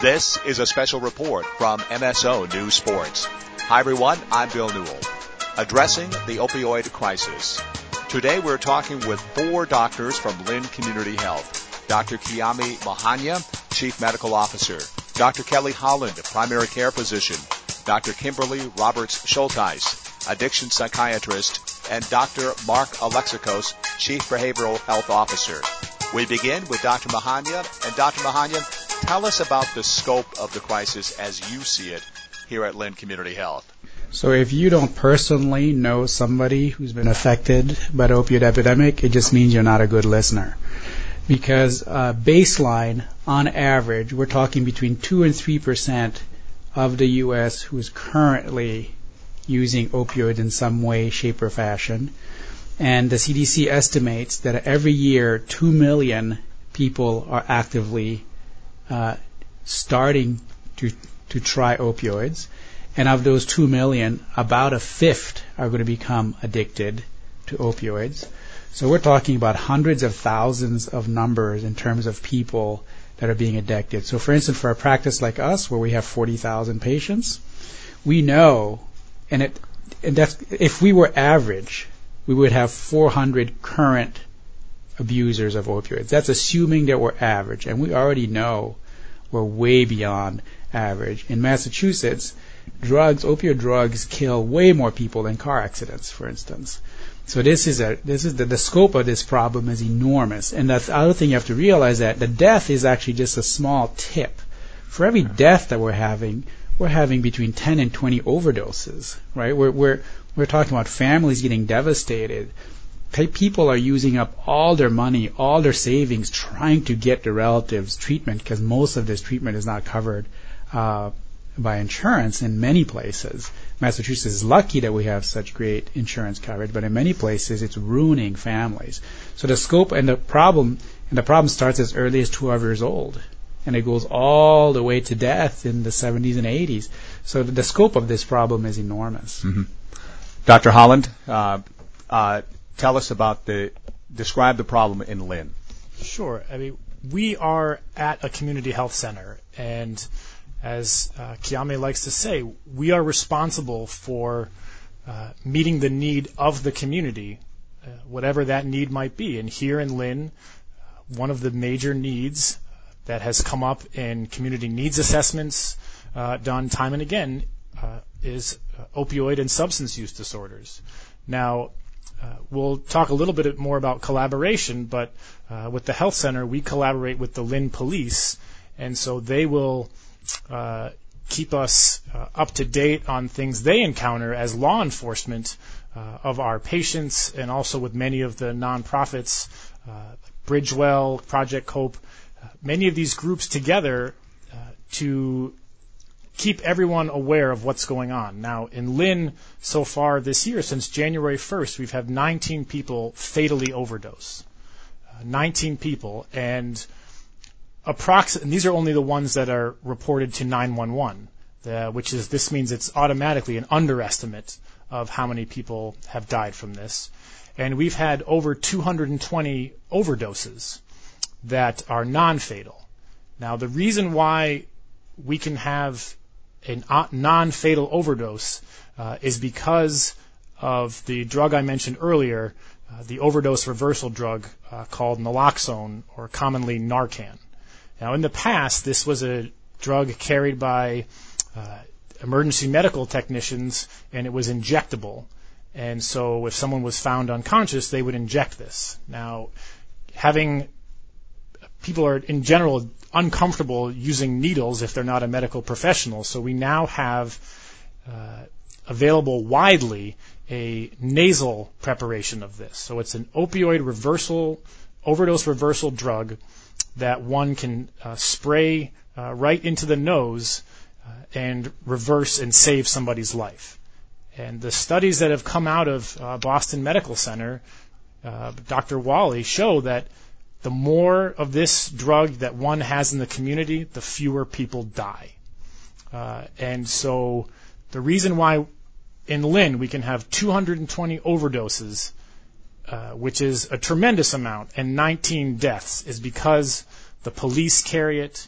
This is a special report from MSO News Sports. Hi everyone, I'm Bill Newell. Addressing the opioid crisis. Today we're talking with 4 doctors from Lynn Community Health. Dr. Kiami Mahanya, Chief Medical Officer. Dr. Kelly Holland, Primary Care Physician. Dr. Kimberly Roberts-Schulteis, Addiction Psychiatrist. And Dr. Mark Alexakos, Chief Behavioral Health Officer. We begin with Dr. Mahanya. And Dr. Mahanya, tell us about the scope of the crisis as you see it here at Lynn Community Health. So if you don't personally know somebody who's been affected by the opioid epidemic, it just means you're not a good listener. Because baseline, on average, we're talking between 2 and 3% of the U.S. who is currently using opioids in some way, shape, or fashion. And the CDC estimates that every year 2 million people are actively starting to try opioids. And of those 2 million, about a fifth are going to become addicted to opioids. So we're talking about hundreds of thousands of numbers in terms of people that are being addicted. So for instance, for a practice like us, where we have 40,000 patients, we know, and that's, if we were average, we would have 400 current abusers of opioids. That's assuming that we're average, and we already know we're way beyond average. In Massachusetts, opioid drugs kill way more people than car accidents, for instance. So the scope of this problem is enormous. And the other thing you have to realize that the death is actually just a small tip. For every death that we're having between 10 and 20 overdoses, right? We're talking about families getting devastated. People are using up all their money, all their savings, trying to get their relatives treatment, because most of this treatment is not covered by insurance in many places. Massachusetts is lucky that we have such great insurance coverage, but in many places it's ruining families. So the scope and the problem starts as early as 12 years old, and it goes all the way to death in the 70s and 80s. So the scope of this problem is enormous. Mm-hmm. Dr. Holland, tell us describe the problem in Lynn. Sure. I mean, we are at a community health center, and as Kiami likes to say, we are responsible for meeting the need of the community, whatever that need might be. And here in Lynn, one of the major needs that has come up in community needs assessments done time and again is opioid and substance use disorders. Now, we'll talk a little bit more about collaboration, but with the health center, we collaborate with the Lynn Police, and so they will keep us up to date on things they encounter as law enforcement of our patients, and also with many of the nonprofits, Bridgewell, Project Cope, many of these groups together to keep everyone aware of what's going on. Now, in Lynn, so far this year, since January 1st, we've had 19 people fatally overdose. 19 people, and these are only the ones that are reported to 911, this means it's automatically an underestimate of how many people have died from this. And we've had over 220 overdoses that are non-fatal. Now, the reason why we can have a non-fatal overdose is because of the drug I mentioned earlier, the overdose reversal drug called naloxone, or commonly Narcan. Now, in the past, this was a drug carried by emergency medical technicians, and it was injectable. And so if someone was found unconscious, they would inject this. Now, people are, in general, uncomfortable using needles if they're not a medical professional. So we now have available widely a nasal preparation of this. So it's an opioid overdose reversal drug that one can spray right into the nose and reverse and save somebody's life. And the studies that have come out of Boston Medical Center, Dr. Wally, show that the more of this drug that one has in the community, the fewer people die. And so the reason why in Lynn we can have 220 overdoses, which is a tremendous amount, and 19 deaths, is because the police carry it,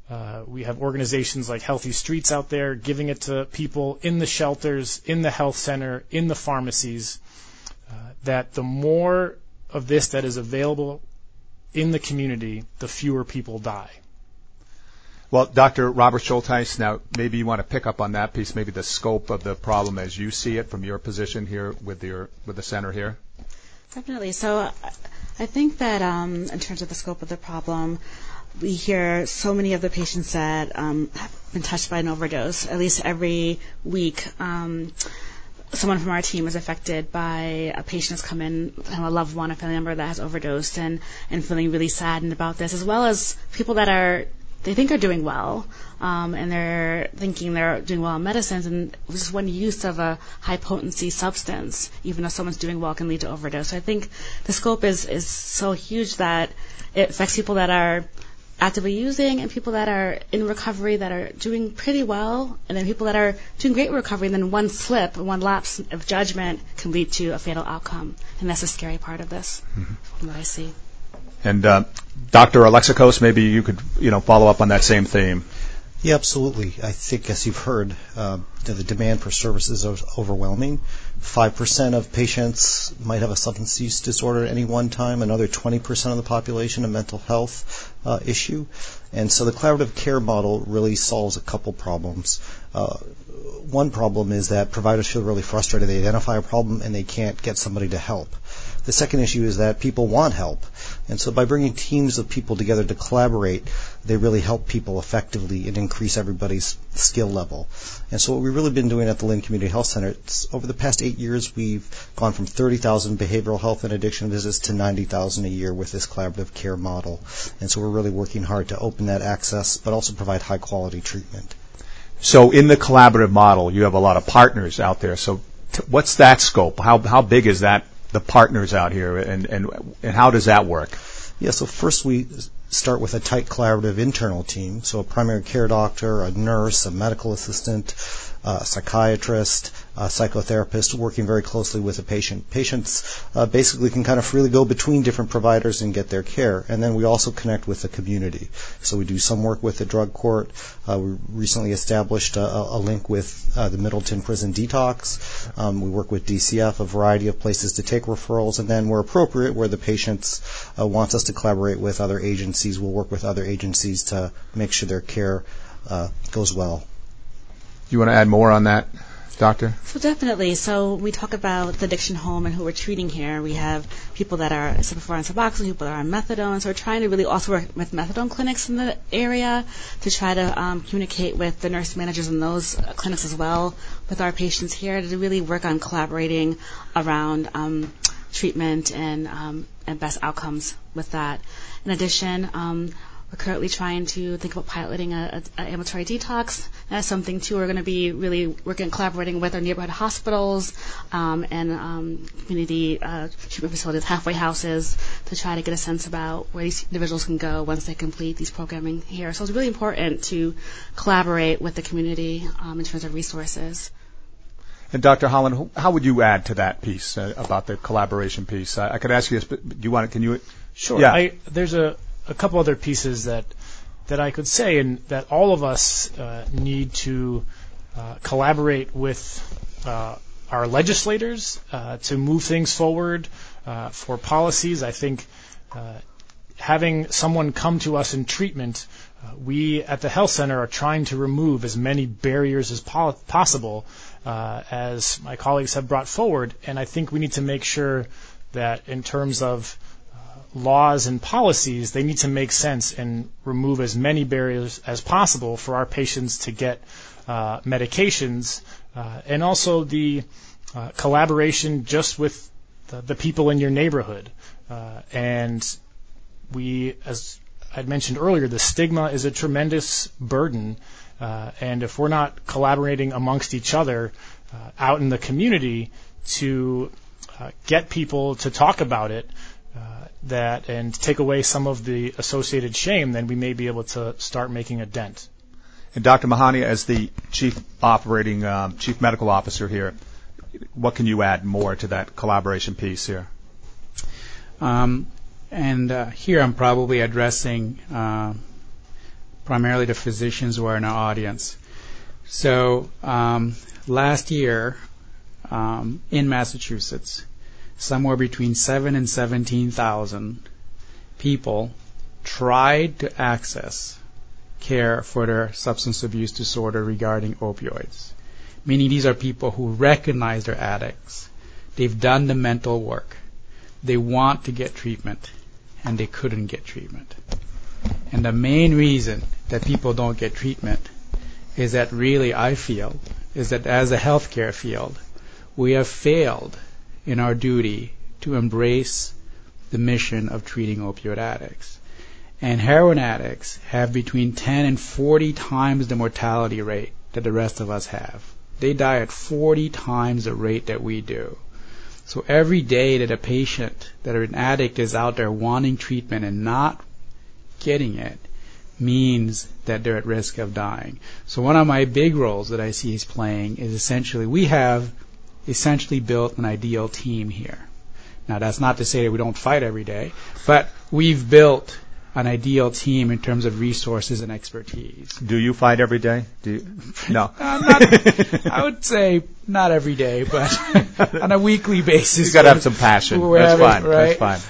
We have organizations like Healthy Streets out there giving it to people in the shelters, in the health center, in the pharmacies, that the more of this that is available in the community, the fewer people die. Well, Dr. Robert Schultheis, now maybe you want to pick up on that piece, maybe the scope of the problem as you see it from your position here with the center here. Definitely. So I think that in terms of the scope of the problem, we hear so many of the patients that have been touched by an overdose. At least every week, someone from our team is affected by a patient that's come in, a loved one, a family member that has overdosed, and feeling really saddened about this, as well as people that they think are doing well, and they're thinking they're doing well on medicines, and just one use of a high-potency substance, even though someone's doing well, can lead to overdose. So I think the scope is so huge that it affects people that are actively using and people that are in recovery that are doing pretty well, and then people that are doing great recovery, and then one slip, one lapse of judgment can lead to a fatal outcome. And that's the scary part of this, from what I see. And Dr. Alexakos, maybe you could follow up on that same theme. Yeah, absolutely. I think, as you've heard, the demand for services is overwhelming. 5% of patients might have a substance use disorder at any one time, another 20% of the population a mental health issue. And so the collaborative care model really solves a couple problems. One problem is that providers feel really frustrated. They identify a problem and they can't get somebody to help. The second issue is that people want help. And so by bringing teams of people together to collaborate, they really help people effectively and increase everybody's skill level. And so what we've really been doing at the Lynn Community Health Center, over the past 8 years, we've gone from 30,000 behavioral health and addiction visits to 90,000 a year with this collaborative care model. And so we're really working hard to open that access, but also provide high-quality treatment. So in the collaborative model, you have a lot of partners out there. So what's that scope? How big is that, the partners out here, and how does that work? Yeah, so first we start with a tight collaborative internal team, so a primary care doctor, a nurse, a medical assistant, a psychiatrist, a psychotherapist working very closely with a patient. Patients basically can kind of freely go between different providers and get their care. And then we also connect with the community. So we do some work with the drug court. We recently established a link with the Middleton Prison Detox. We work with DCF, a variety of places to take referrals. And then where appropriate, where the patients want us to collaborate with other agencies, we'll work with other agencies to make sure their care goes well. Do you want to add more on that, Doctor? So definitely. So we talk about the addiction home and who we're treating here. We have people that are, as I said before, on Suboxone, people that are on methadone. So we're trying to really also work with methadone clinics in the area to try to communicate with the nurse managers in those clinics as well with our patients here to really work on collaborating around treatment and best outcomes with that. In addition, we're currently trying to think about piloting an ambulatory detox. That's something, too, we're going to be really working and collaborating with our neighborhood hospitals and community treatment facilities, halfway houses, to try to get a sense about where these individuals can go once they complete these programming here. So it's really important to collaborate with the community in terms of resources. And Dr. Holland, how would you add to that piece about the collaboration piece? I could ask you this, but do you want to, can you? Sure. Yeah. There's a couple other pieces that I could say, and that all of us need to collaborate with our legislators to move things forward for policies. I think having someone come to us in treatment, we at the health center are trying to remove as many barriers as possible, as my colleagues have brought forward, and I think we need to make sure that in terms of laws and policies, they need to make sense and remove as many barriers as possible for our patients to get medications, and also the collaboration just with the people in your neighborhood. And we, as I'd mentioned earlier, the stigma is a tremendous burden, and if we're not collaborating amongst each other out in the community to get people to talk about it, and take away some of the associated shame, then we may be able to start making a dent. And Dr. Mahani, as the chief medical officer here, what can you add more to that collaboration piece here? And here I'm probably addressing primarily the physicians who are in our audience. So last year in Massachusetts, somewhere between 7 and 17,000 people tried to access care for their substance abuse disorder regarding opioids, meaning these are people who recognize they're addicts. They've done the mental work. They want to get treatment, and they couldn't get treatment. And the main reason that people don't get treatment is that really, I feel, is that as a healthcare field, we have failed in our duty to embrace the mission of treating opioid addicts. And heroin addicts have between 10 and 40 times the mortality rate that the rest of us have. They die at 40 times the rate that we do. So every day that a patient, that an addict is out there wanting treatment and not getting it, means that they're at risk of dying. So one of my big roles that I see is playing is essentially, we have essentially built an ideal team here. Now that's not to say that we don't fight every day, but we've built an ideal team in terms of resources and expertise. Do you fight every day? No. I would say not every day, but on a weekly basis. You've got to have some passion. That's fine. Right? That's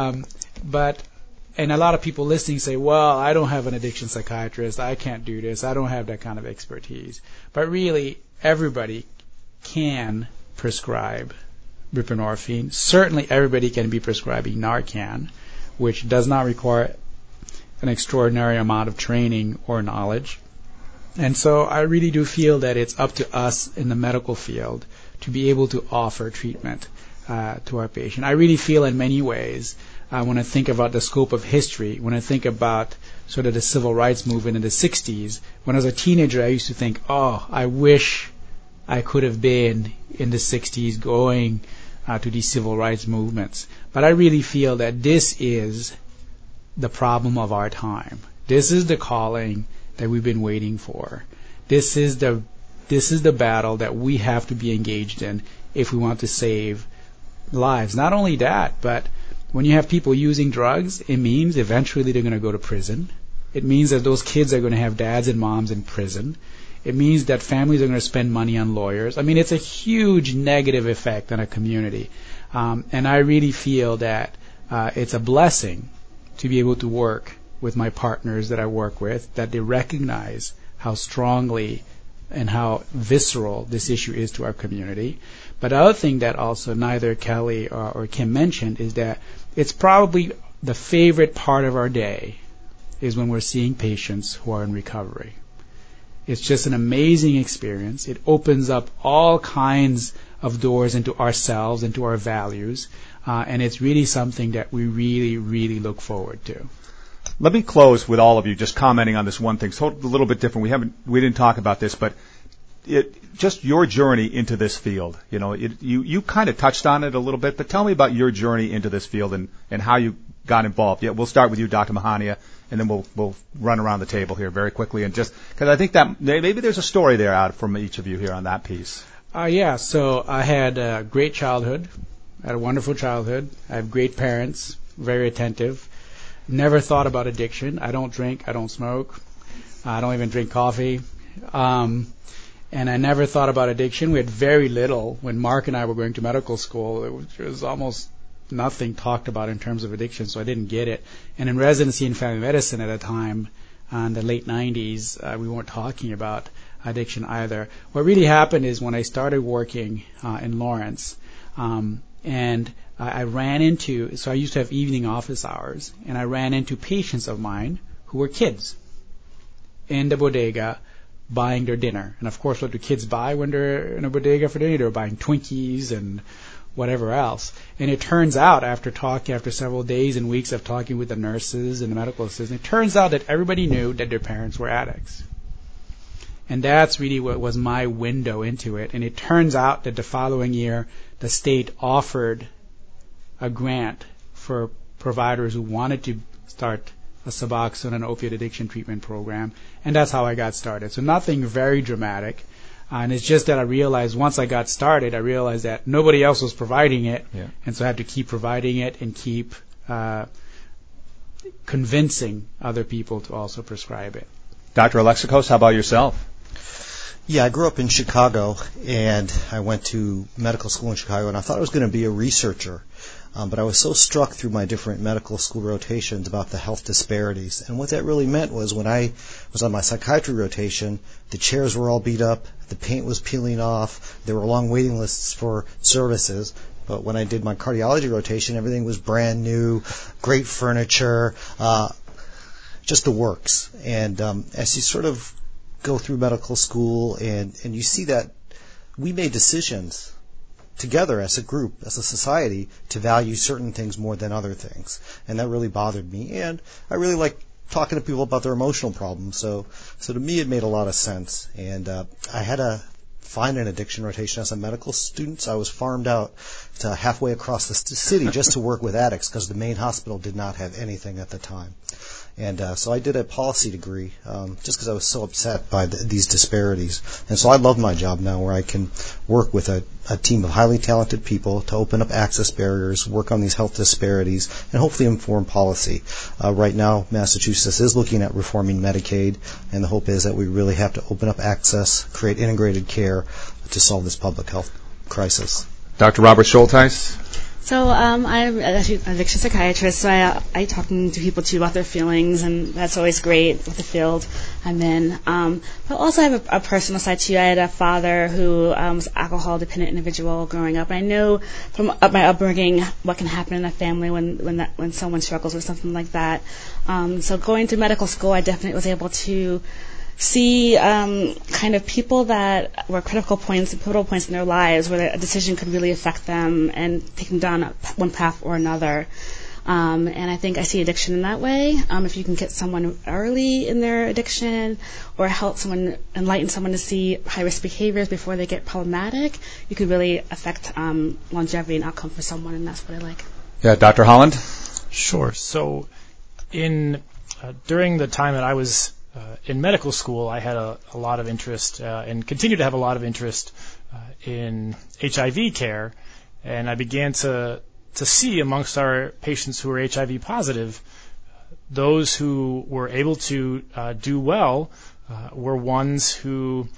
fine. And a lot of people listening say, well, I don't have an addiction psychiatrist. I can't do this. I don't have that kind of expertise. But really, everybody can prescribe buprenorphine. Certainly everybody can be prescribing Narcan, which does not require an extraordinary amount of training or knowledge. And so I really do feel that it's up to us in the medical field to be able to offer treatment to our patient. I really feel in many ways, when I think about the scope of history, when I think about sort of the civil rights movement in the 60s, when I was a teenager, I used to think, I wish I could have been in the 60s going to these civil rights movements. But I really feel that this is the problem of our time. This is the calling that we've been waiting for. This is the battle that we have to be engaged in if we want to save lives. Not only that, but when you have people using drugs, it means eventually they're going to go to prison. It means that those kids are going to have dads and moms in prison. It means that families are going to spend money on lawyers. I mean, it's a huge negative effect on a community. And I really feel that it's a blessing to be able to work with my partners that I work with, that they recognize how strongly and how visceral this issue is to our community. But the other thing that also neither Kelly or Kim mentioned is that it's probably the favorite part of our day is when we're seeing patients who are in recovery. It's just an amazing experience. It opens up all kinds of doors into ourselves, into our values, and it's really something that we really, really look forward to. Let me close with all of you just commenting on this one thing. It's a little bit different. We didn't talk about this, but just your journey into this field. You kind of touched on it a little bit, but tell me about your journey into this field and how you got involved. Yeah, we'll start with you, Dr. Mahania, and then we'll run around the table here very quickly, and just because I think that maybe there's a story there out from each of you here on that piece. So I had a great childhood. I had a wonderful childhood. I have great parents, very attentive. Never thought about addiction. I don't drink. I don't smoke. I don't even drink coffee. And I never thought about addiction. We had very little. When Mark and I were going to medical school, there was almost nothing talked about in terms of addiction, so I didn't get it. And in residency in family medicine at a time, in the late 90s, we weren't talking about addiction either. What really happened is when I started working in Lawrence, and I ran into, so I used to have evening office hours, and I ran into patients of mine who were kids in the bodega buying their dinner. And of course, what do kids buy when they're in a bodega for dinner? They're buying Twinkies and whatever else. And it turns out, after several days and weeks of talking with the nurses and the medical assistants, it turns out that everybody knew that their parents were addicts. And that's really what was my window into it. And it turns out that the following year, the state offered a grant for providers who wanted to start a Suboxone and opioid addiction treatment program, and that's how I got started. So nothing very dramatic, and it's just that I realized once I got started, I realized that nobody else was providing it, and so I had to keep providing it and keep convincing other people to also prescribe it. Dr. Alexakos, how about yourself? Yeah, I grew up in Chicago, and I went to medical school in Chicago, and I thought I was going to be a researcher. But I was so struck through my different medical school rotations about the health disparities. And what that really meant was when I was on my psychiatry rotation, the chairs were all beat up, the paint was peeling off, there were long waiting lists for services. But when I did my cardiology rotation, everything was brand new, great furniture, just the works. And as you sort of go through medical school and you see that we made decisions together as a group, as a society, to value certain things more than other things. And that really bothered me. And I really like talking to people about their emotional problems. So to me, it made a lot of sense. And I had to find an addiction rotation as a medical student. So I was farmed out to halfway across the city just to work with addicts because the main hospital did not have anything at the time. And so I did a policy degree just because I was so upset by these disparities. And so I love my job now where I can work with a team of highly talented people to open up access barriers, work on these health disparities, and hopefully inform policy. Right now, Massachusetts is looking at reforming Medicaid, and the hope is that we really have to open up access, create integrated care to solve this public health crisis. Dr. Robert Schultheis? So I'm actually an addiction psychiatrist, so I talking to people too about their feelings, and that's always great with the field I'm in. But also I have a personal side too. I had a father who was an alcohol-dependent individual growing up, and I know from my upbringing what can happen in a family when someone struggles with something like that. So going to medical school, I definitely was able to see kind of people that were critical points and pivotal points in their lives where a decision could really affect them and take them down one path or another. And I think I see addiction in that way. If you can get someone early in their addiction or help someone, enlighten someone to see high-risk behaviors before they get problematic, you could really affect longevity and outcome for someone, and that's what I like. Yeah, Dr. Holland? Sure. So during the time that I was in medical school, I had a lot of interest and continue to have a lot of interest in HIV care, and I began to see amongst our patients who were HIV positive, those who were able to do well were ones who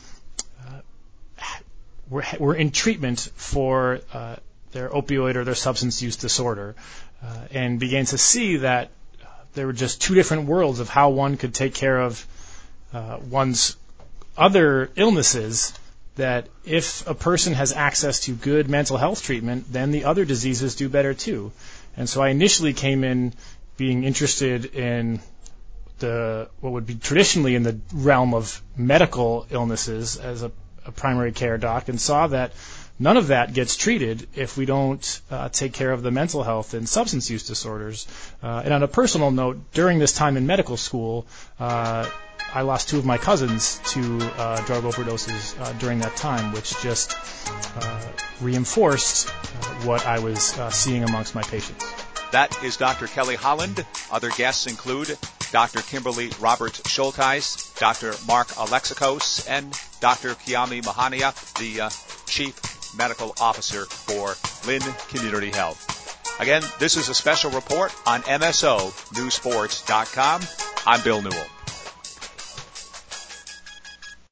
were in treatment for their opioid or their substance use disorder, and began to see that there were just two different worlds of how one could take care of one's other illnesses, that if a person has access to good mental health treatment, then the other diseases do better too. And so I initially came in being interested in what would be traditionally in the realm of medical illnesses as a primary care doc, and saw that none of that gets treated if we don't take care of the mental health and substance use disorders. And on a personal note, during this time in medical school, I lost two of my cousins to drug overdoses during that time, which just reinforced what I was seeing amongst my patients. That is Dr. Kelly Holland. Other guests include Dr. Kimberly Robert Schultheis, Dr. Mark Alexakos, and Dr. Kiami Mahania, the Chief Medical Officer for Lynn Community Health. Again, this is a special report on MSONewsports.com. I'm Bill Newell.